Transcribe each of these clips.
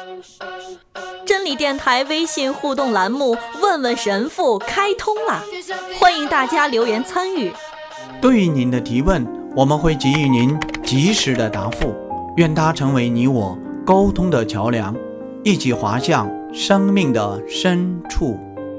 真理电台微信互动栏目问问神父开通了，欢迎大家留言参与。 对于您的提问，我们会给予您及时的答复，愿它成为你我沟通的桥梁，一起滑向生命的深处。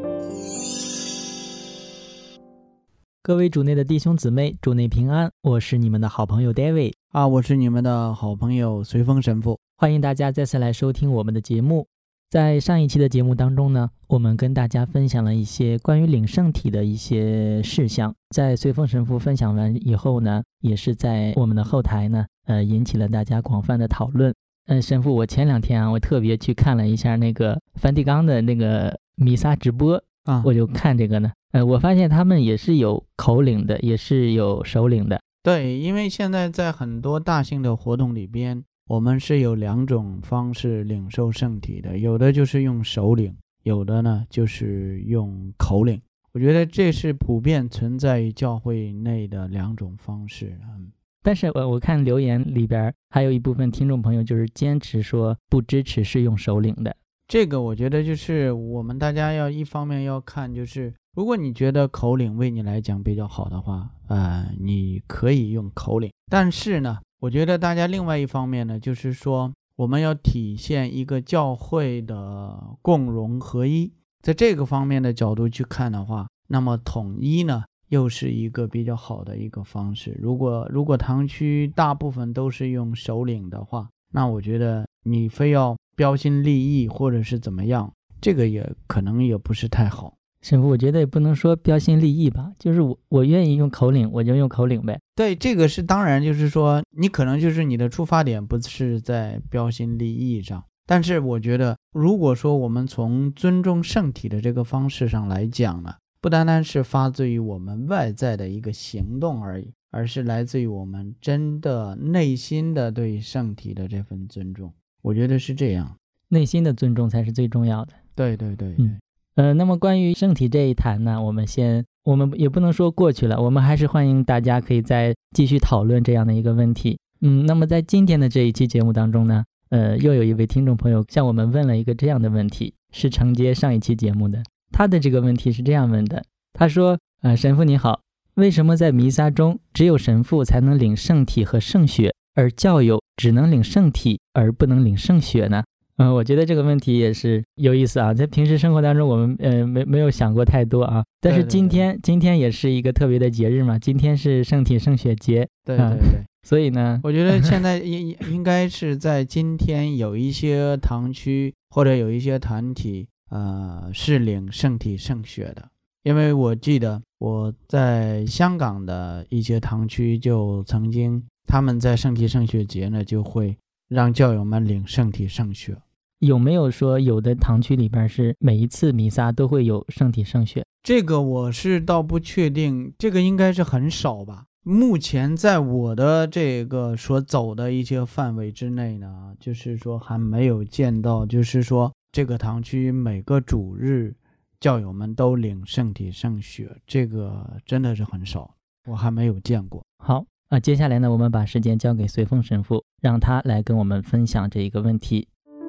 各位主内的弟兄姊妹，主内平安，我是你们的好朋友 David 我是你们的好朋友随风神父， 欢迎大家再次来收听我们的节目。在上一期的节目当中呢，我们跟大家分享了一些关于领圣体的一些事项，在随风神父分享完以后呢，也是在我们的后台呢引起了大家广泛的讨论。神父，我前两天我特别去看了一下那个梵蒂冈的那个弥撒直播我就看这个呢我发现他们也是有口领的，也是有手领的。 对，因为现在在很多大型的活动里边，我们是有两种方式领受圣体的，有的就是用手领，有的呢就是用口领。我觉得这是普遍存在于教会内的两种方式。 但是我看留言里边还有一部分听众朋友就是坚持说不支持是用手领的。 这个我觉得就是我们大家要一方面要看，就是如果你觉得口领为你来讲比较好的话，你可以用口领。但是呢，我觉得大家另外一方面呢，就是说我们要体现一个教会的共融合一，在这个方面的角度去看的话，那么统一呢又是一个比较好的一个方式。如果堂区大部分都是用手领的话，那我觉得你非要标新立异或者是怎么样，这个也可能也不是太好。 神父，我觉得也不能说标新立异吧，就是我愿意用口领我就用口领呗。 对，这个是当然，就是说你可能就是你的出发点不是在标新立异上，但是我觉得如果说我们从尊重圣体的这个方式上来讲呢，不单单是发自于我们外在的一个行动而已，而是来自于我们真的内心的对圣体的这份尊重。我觉得是这样， 内心的尊重才是最重要的。 对对对， 那么关于圣体这一谈呢，我们也不能说过去了，我们还是欢迎大家可以再继续讨论这样的一个问题。那么在今天的这一期节目当中呢，又有一位听众朋友向我们问了一个这样的问题，是承接上一期节目的。他的这个问题是这样问的，他说神父你好，为什么在弥撒中只有神父才能领圣体和圣血，而教友只能领圣体而不能领圣血呢？我觉得这个问题也是有意思啊，在平时生活当中我们没有想过太多啊。但是今天也是一个特别的节日嘛，今天是圣体圣血节。 对对对， 所以呢， 我觉得现在应该是在今天有一些堂区或者有一些团体是领圣体圣血的。因为我记得我在香港的一些堂区就曾经他们在圣体圣血节呢就会让教友们领圣体圣血。 有没有说有的堂区里边是每一次弥撒都会有圣体圣血？ 这个我是倒不确定，这个应该是很少吧。目前在我的这个所走的一些范围之内呢，就是说还没有见到，就是说这个堂区每个主日教友们都领圣体圣血，这个真的是很少，我还没有见过。 好，接下来呢，我们把时间交给随风神父，让他来跟我们分享这一个问题。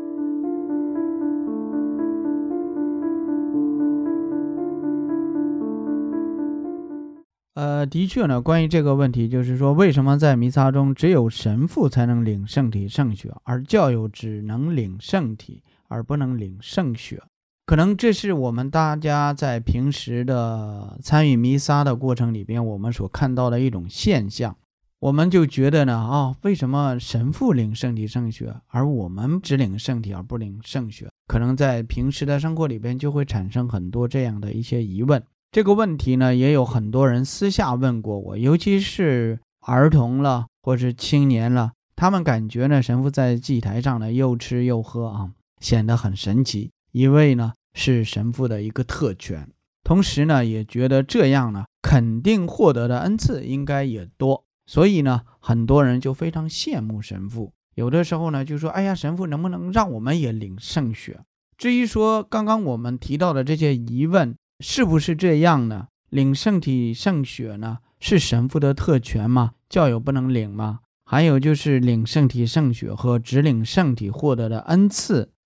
的确呢，关于这个问题，就是说为什么在弥撒中只有神父才能领圣体圣血，而教友只能领圣体而不能领圣血？可能这是我们大家在平时的参与弥撒的过程里边我们所看到的一种现象。我们就觉得呢，为什么神父领圣体圣血而我们只领圣体而不领圣血？可能在平时的生活里边就会产生很多这样的一些疑问。这个问题呢，也有很多人私下问过我，尤其是儿童了或是青年了，他们感觉呢神父在祭台上呢又吃又喝显得很神奇，以为呢是神父的一个特权，同时呢也觉得这样呢肯定获得的恩赐应该也多，所以呢很多人就非常羡慕神父，有的时候呢就说，哎呀，神父能不能让我们也领圣血？至于说刚刚我们提到的这些疑问是不是这样呢？领圣体圣血呢是神父的特权吗？教友不能领吗？还有就是领圣体圣血和只领圣体获得的恩赐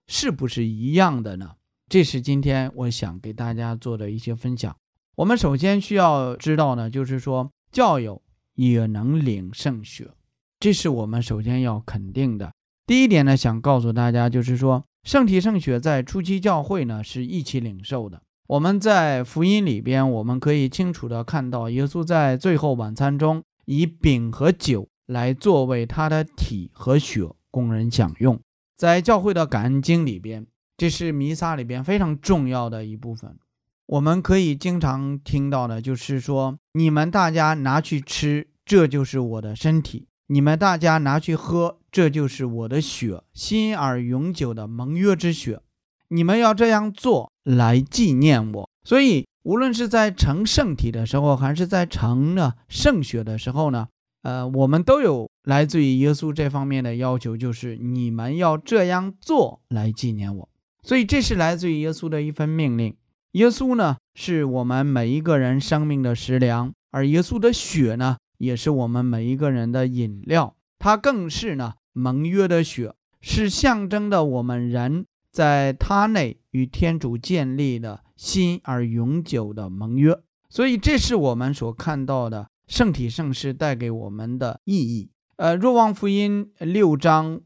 是不是一样的呢？这是今天我想给大家做的一些分享。我们首先需要知道呢，就是说教友也能领圣血，这是我们首先要肯定的。第一点呢，想告诉大家就是说，圣体圣血在初期教会呢是一起领受的。我们在福音里边，我们可以清楚地看到，耶稣在最后晚餐中以饼和酒来作为他的体和血供人享用。在教会的感恩经里边，这是弥撒里边非常重要的一部分。我们可以经常听到的就是说，你们大家拿去吃，这就是我的身体；你们大家拿去喝，这就是我的血，新而永久的盟约之血。你们要这样做来纪念我。所以无论是在盛圣体的时候，还是在盛圣血的时候呢，我们都有来自于耶稣这方面的要求，就是你们要这样做来纪念我。所以这是来自于耶稣的一份命令。耶稣呢，是我们每一个人生命的食粮，而耶稣的血呢，也是我们每一个人的饮料。它更是呢盟约的血，是象征的我们人在他内与天主建立的新而永久的盟约。所以这是我们所看到的圣体圣事带给我们的意义。若望福音6章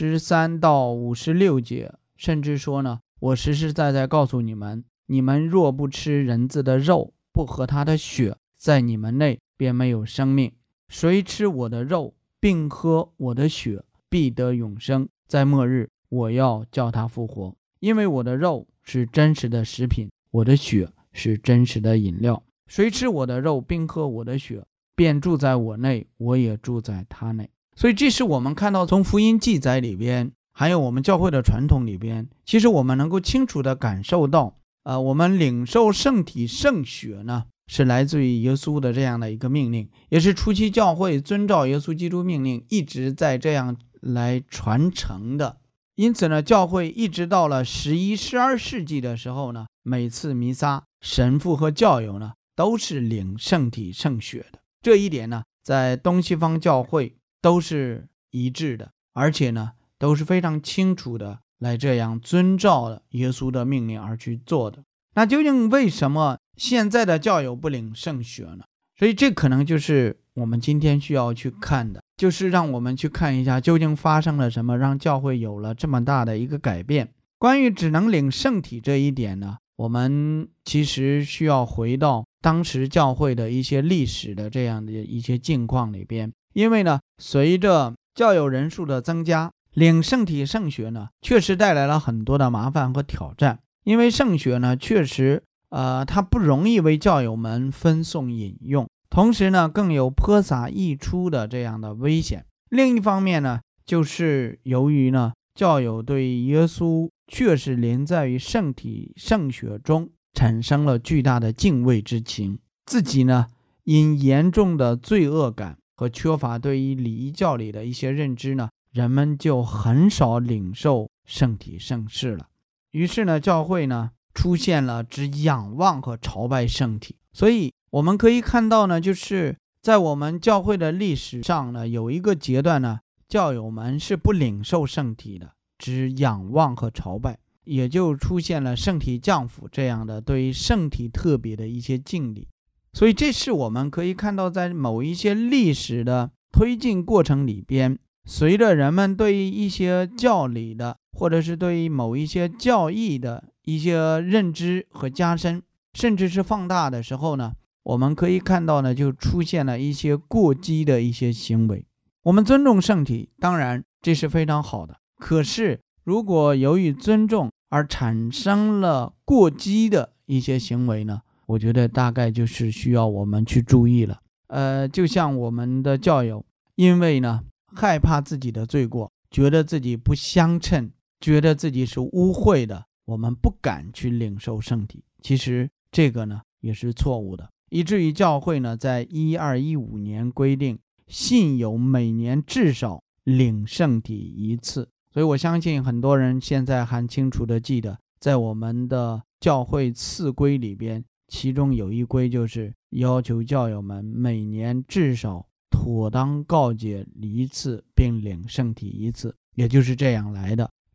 53到56节，甚至说呢，我实实在在告诉你们，你们若不吃人子的肉，不喝他的血，在你们内便没有生命。谁吃我的肉并喝我的血，必得永生，在末日我要叫他复活。因为我的肉是真实的食品，我的血是真实的饮料。谁吃我的肉并喝我的血，便住在我内，我也住在他内。所以这是我们看到从福音记载里边，还有我们教会的传统里边，其实我们能够清楚地感受到，我们领受圣体圣血呢，是来自于耶稣的这样的一个命令，也是初期教会遵照耶稣基督命令一直在这样来传承的。因此呢，教会一直到了11、12世纪的时候呢，每次弥撒神父和教友呢都是领圣体圣血的。这一点呢，在东西方教会都是一致的，而且呢都是非常清楚的来这样遵照了耶稣的命令而去做的。那究竟为什么现在的教友不领圣血呢？所以这可能就是我们今天需要去看的，就是让我们去看一下究竟发生了什么，让教会有了这么大的一个改变。关于只能领圣体这一点呢，我们其实需要回到当时教会的一些历史的这样的一些境况里边。因为呢，随着教友人数的增加，领圣体圣血呢确实带来了很多的麻烦和挑战。因为圣血呢确实它不容易为教友们分送饮用，同时呢更有泼洒溢出的这样的危险。另一方面呢，就是由于呢教友对耶稣确实临在于圣体圣血中产生了巨大的敬畏之情，自己呢因严重的罪恶感和缺乏对于礼仪教理的一些认知呢，人们就很少领受圣体圣事了。于是呢，教会呢出现了只仰望和朝拜圣体。所以我们可以看到呢，就是在我们教会的历史上呢，有一个阶段呢，教友们是不领受圣体的，只仰望和朝拜，也就出现了圣体降福这样的对于圣体特别的一些敬礼。所以这是我们可以看到在某一些历史的推进过程里边，随着人们对于一些教理的或者是对于某一些教义的一些认知和加深，甚至是放大的时候呢，我们可以看到呢，就出现了一些过激的一些行为。我们尊重圣体，当然这是非常好的，可是如果由于尊重而产生了过激的一些行为呢，我觉得大概就是需要我们去注意了。就像我们的教友，因为呢害怕自己的罪过，觉得自己不相称，觉得自己是污秽的，我们不敢去领受圣体。其实这个呢也是错误的，以至于教会呢在1215年规定信友每年至少领圣体一次。所以我相信很多人现在还清楚的记得，在我们的教会次规里边，其中有一规就是要求教友们每年至少妥当告解一次，并领圣体一次，也就是这样来的。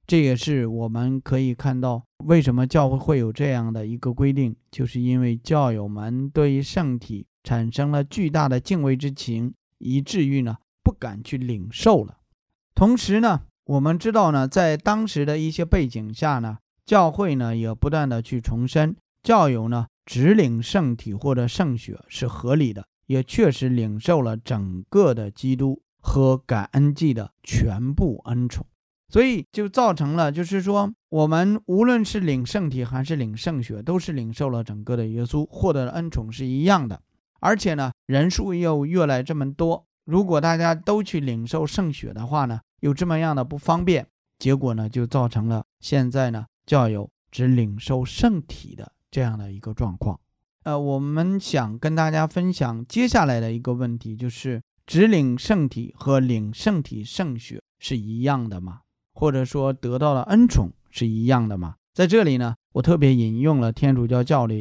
这也是我们可以看到为什么教会会有这样的一个规定，就是因为教友们对于圣体产生了巨大的敬畏之情，以至于呢不敢去领受了。同时呢，我们知道呢，在当时的一些背景下呢，教会呢也不断的去重申，教友呢只领圣体或者圣血是合理的，也确实领受了整个的基督和感恩祭的全部恩宠。所以就造成了就是说，我们无论是领圣体还是领圣血，都是领受了整个的耶稣，获得的恩宠是一样的。而且呢，人数又越来这么多，如果大家都去领受圣血的话呢，有这么样的不方便，结果呢就造成了现在呢教友只领受圣体的这样的一个状况。我们想跟大家分享接下来的一个问题，就是只领圣体和领圣体圣血是一样的吗？或者说得到的恩宠是一样的吗？在这里呢，我特别引用了天主教教理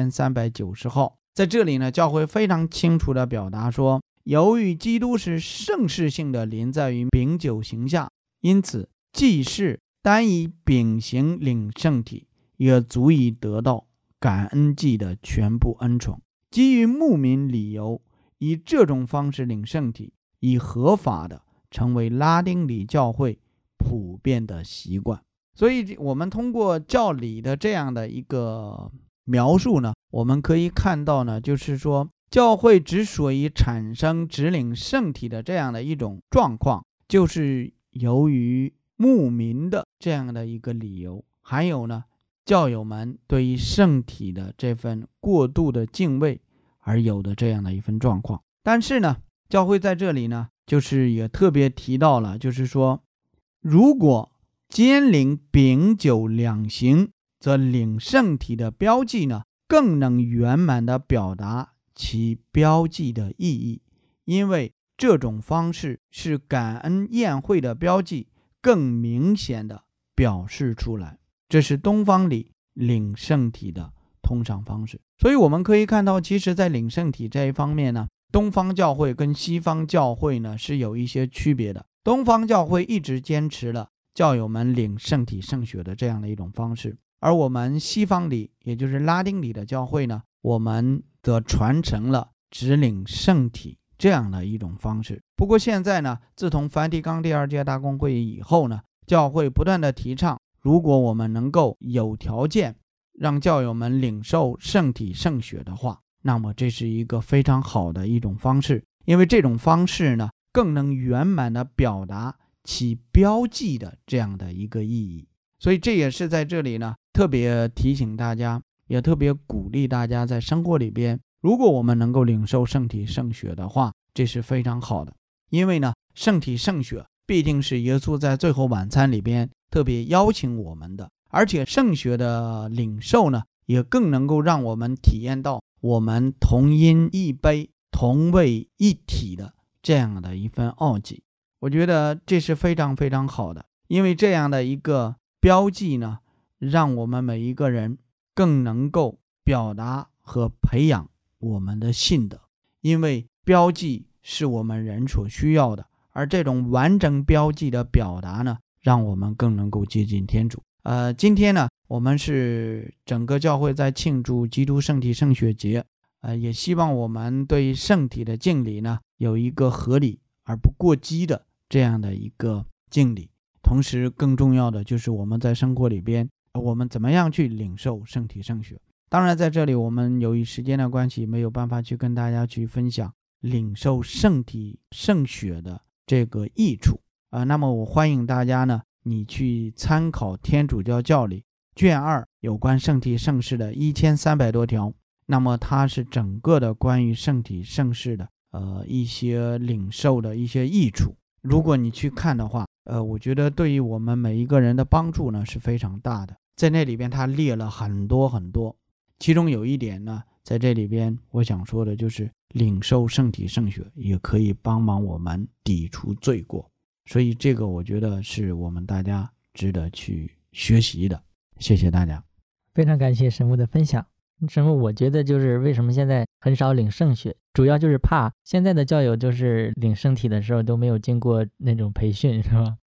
1390号，在这里呢，教会非常清楚地表达说，由于基督是圣事性的临在于饼酒形下，因此祭司单以饼形领圣体，也足以得到感恩祭的全部恩宠。基于牧民理由，以这种方式领圣体，以合法的成为拉丁礼教会普遍的习惯。所以我们通过教理的这样的一个描述呢，我们可以看到呢，就是说教会之所以产生只领圣体的这样的一种状况，就是由于牧民的这样的一个理由，还有呢教友们对于圣体的这份过度的敬畏而有的这样的一份状况。但是呢，教会在这里呢，就是也特别提到了，就是说如果兼领饼酒两形，则领圣体的标记呢，更能圆满地表达其标记的意义，因为这种方式是感恩宴会的标记更明显地表示出来。这是东方礼领圣体的通常方式。所以我们可以看到，其实在领圣体这一方面呢，东方教会跟西方教会呢是有一些区别的。东方教会一直坚持了教友们领圣体圣血的这样的一种方式，而我们西方礼，也就是拉丁礼的教会呢，我们则传承了只领圣体这样的一种方式。不过现在呢，自从梵蒂冈第2届大公会议以后呢，教会不断的提倡，如果我们能够有条件让教友们领受圣体圣血的话，那么这是一个非常好的一种方式，因为这种方式呢，更能圆满地表达其标记的这样的一个意义。所以这也是在这里呢，特别提醒大家，也特别鼓励大家在生活里边，如果我们能够领受圣体圣血的话，这是非常好的。因为呢，圣体圣血必定是耶稣在最后晚餐里边特别邀请我们的，而且圣血的领受呢，也更能够让我们体验到我们同饮一杯同为一体的这样的一份奥迹。我觉得这是非常非常好的，因为这样的一个标记呢，让我们每一个人更能够表达和培养我们的信德，因为标记是我们人所需要的，而这种完整标记的表达呢，让我们更能够接近天主。今天呢，我们是整个教会在庆祝基督圣体圣血节，也希望我们对圣体的敬礼呢，有一个合理而不过激的这样的一个敬礼。同时更重要的就是我们在生活里边，我们怎么样去领受圣体圣血。当然在这里我们由于时间的关系，没有办法去跟大家去分享领受圣体圣血的这个益处。那么我欢迎大家呢，你去参考天主教教理卷2有关圣体圣事的1300多条，那么它是整个的关于圣体圣事的一些领受的一些益处。如果你去看的话，我觉得对于我们每一个人的帮助呢是非常大的。在那里边它列了很多很多，其中有一点呢，在这里边我想说的就是领受圣体圣血也可以帮忙我们抵除罪过，所以这个我觉得是我们大家值得去学习的。谢谢大家。 非常感谢神父的分享。神父，我觉得就是为什么现在很少领圣血，主要就是怕现在的教友就是领圣体的时候都没有经过那种培训，是吧？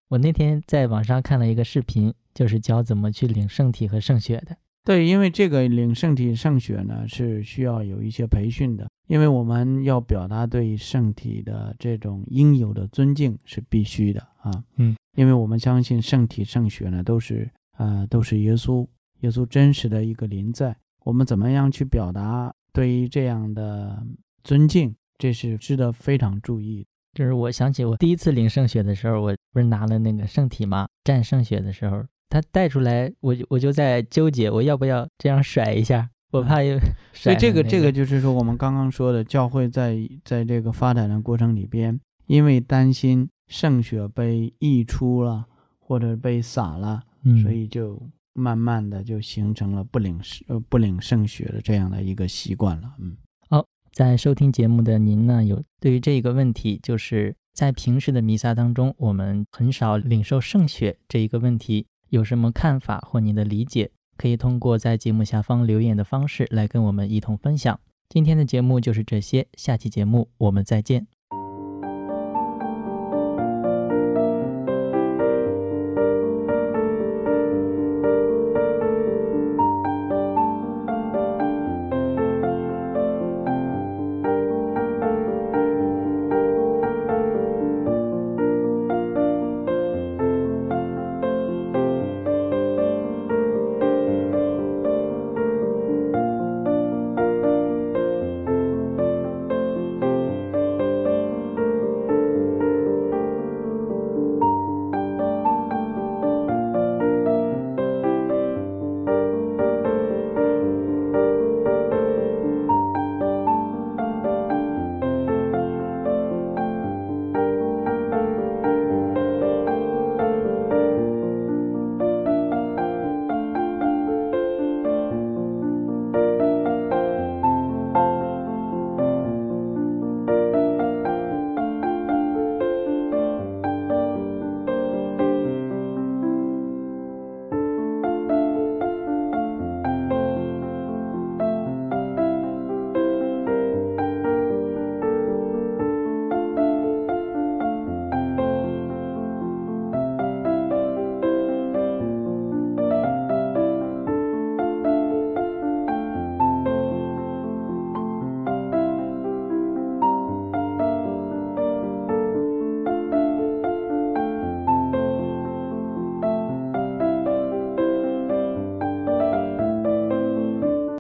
我那天在网上看了一个视频，就是教怎么去领圣体和圣血的。 对，因为这个领圣体圣血呢是需要有一些培训的，因为我们要表达对圣体的这种应有的尊敬是必须的啊。因为我们相信圣体圣血呢都是耶稣真实的一个临在，我们怎么样去表达对于这样的尊敬，这是值得非常注意的。 就是我想起我第一次领圣血的时候，我不是拿了那个圣体嘛，蘸圣血的时候，他带出来，我就在纠结我要不要这样甩一下，我怕又甩、 所以这个就是说我们刚刚说的，教会在这个发展的过程里边，因为担心圣血被溢出了或者被洒了，所以就慢慢的就形成了不领圣血的这样的一个习惯了。 在收听节目的您呢，有对于这个问题，就是在平时的弥撒当中，我们很少领受圣血这一个问题，有什么看法或您的理解，可以通过在节目下方留言的方式来跟我们一同分享。今天的节目就是这些，下期节目我们再见。